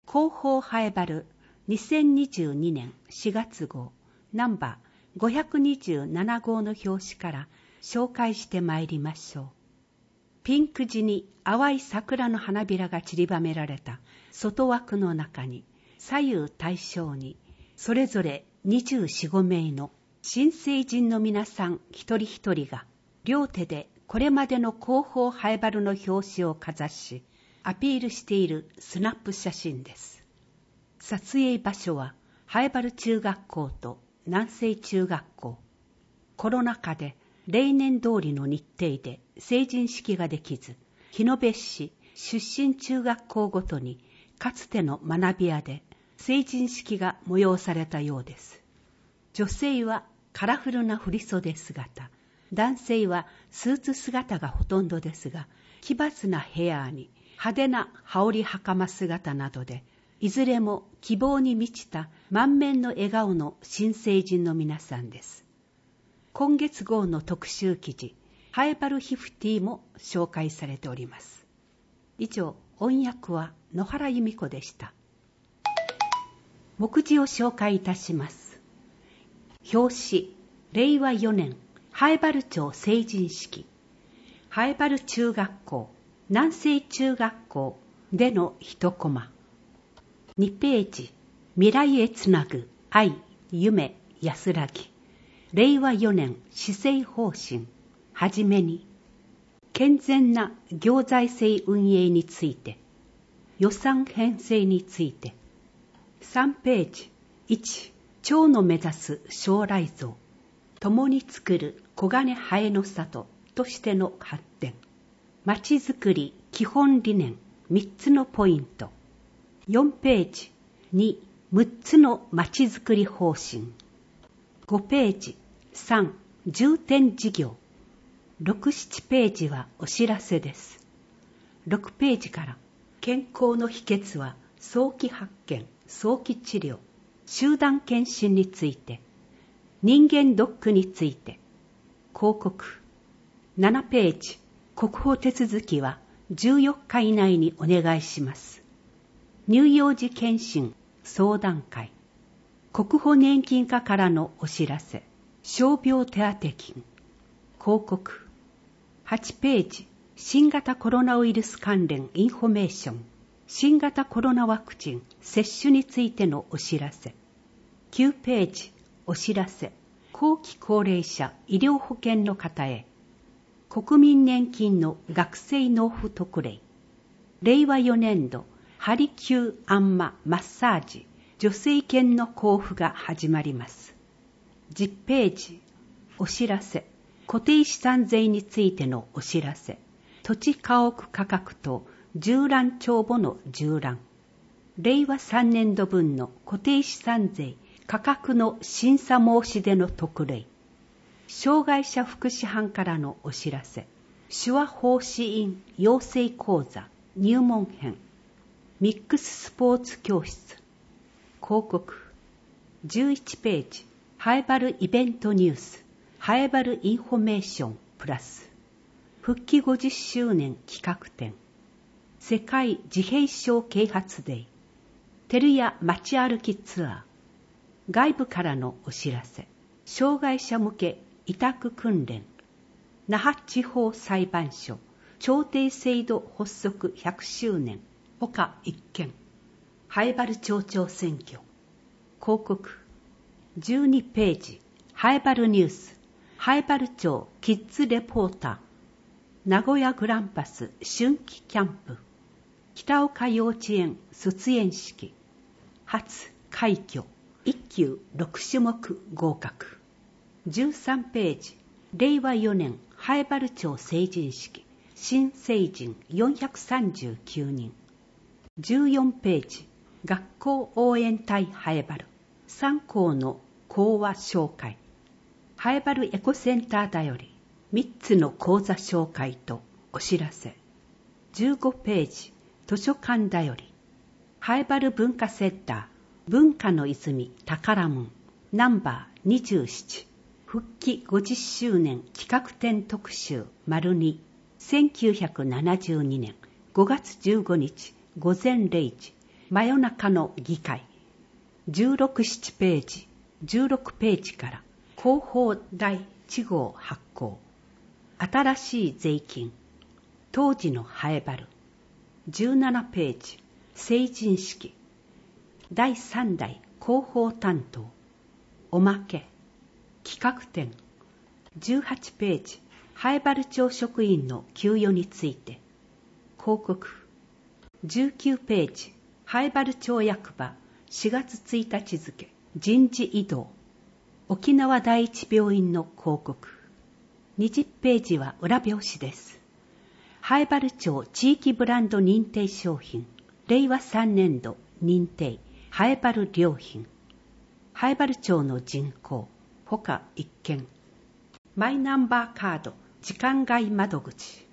広報ハエバル2022年4月号ナンバー527号の表紙から紹介してまいりましょう。ピンク地に淡い桜の花びらが散りばめられた外枠の中に左右対称にそれぞれ24、5名の新成人の皆さん一人一人が両手でこれまでの広報ハエバルの表紙をかざしアピールしているスナップ写真です。撮影場所はハエバル中学校と南西中学校。コロナ禍で例年通りの日程で成人式ができず、日野別市出身中学校ごとにかつての学び舎で成人式が催されたようです。女性はカラフルな振袖姿、男性はスーツ姿がほとんどですが、奇抜なヘアに派手な羽織袴姿などで、いずれも希望に満ちた満面の笑顔の新成人の皆さんです。今月号の特集記事、ハエバル50も紹介されております。以上、音訳は野原由美子でした。目次を紹介いたします。表紙、令和4年、ハエバル町成人式、ハエバル中学校、南西中学校での一コマ。2ページ、未来へつなぐ愛、夢、安らぎ。令和4年施政方針。はじめに、健全な行財政運営について、予算編成について。3ページ、1、町の目指す将来像。共に作る黄金ハエの里としての発展。まちづくり基本理念3つのポイント。4ページ、2、6つのまちづくり方針。5ページ、3、重点事業。6、7ページはお知らせです。6ページから、健康の秘訣は早期発見、早期治療、集団検診について、人間ドックについて、広告。7ページ、国保手続きは14日以内にお願いします。乳幼児検診相談会。国保年金課からのお知らせ。傷病手当金。広告。8ページ、新型コロナウイルス関連インフォメーション。新型コロナワクチン接種についてのお知らせ。9ページ、お知らせ。後期高齢者医療保険の方へ。国民年金の学生納付特例。令和4年度、ハリキューアンママッサージ、助成金の交付が始まります。10ページ、お知らせ。固定資産税についてのお知らせ。土地家屋価格と縦覧帳簿の縦覧。令和3年度分の固定資産税価格の審査申し出の特例。障害者福祉班からのお知らせ。手話奉仕員養成講座入門編。ミックススポーツ教室。広告。11ページ。ハエバルイベントニュース。ハエバルインフォメーションプラス。復帰50周年企画展。世界自閉症啓発デー。照屋街歩きツアー。外部からのお知らせ。障害者向け委託訓練。那覇地方裁判所調停制度発足100周年他一件。ハエバル町長選挙。広告。12ページ。ハエバルニュース。ハエバル町キッズレポーター。名古屋グランパス春季キャンプ。北岡幼稚園卒園式。初快挙。1級6種目合格。13ページ。令和4年ハエバル町成人式。新成人439人。14ページ。学校応援隊ハエバル。3校の講話紹介。ハエバルエコセンターだより3つの講座紹介とお知らせ。15ページ。図書館だよりハエバル文化センター文化の泉宝門ナンバー27復帰50周年企画展特集丸2 1972年5月15日午前0時真夜中の議会。16ページ、16ページから広報第1号発行。新しい税金。当時のハエバル。17ページ、成人式。第3代広報担当。おまけ。企画展。18ページ、ハエバル町職員の給与について。広告。19ページ、ハエバル町役場4月1日付、人事異動。沖縄第一病院の広告。20ページは裏表紙です。ハエバル町地域ブランド認定商品、令和3年度認定、ハエバル良品。ハエバル町の人口、他1件。マイナンバーカード、時間外窓口。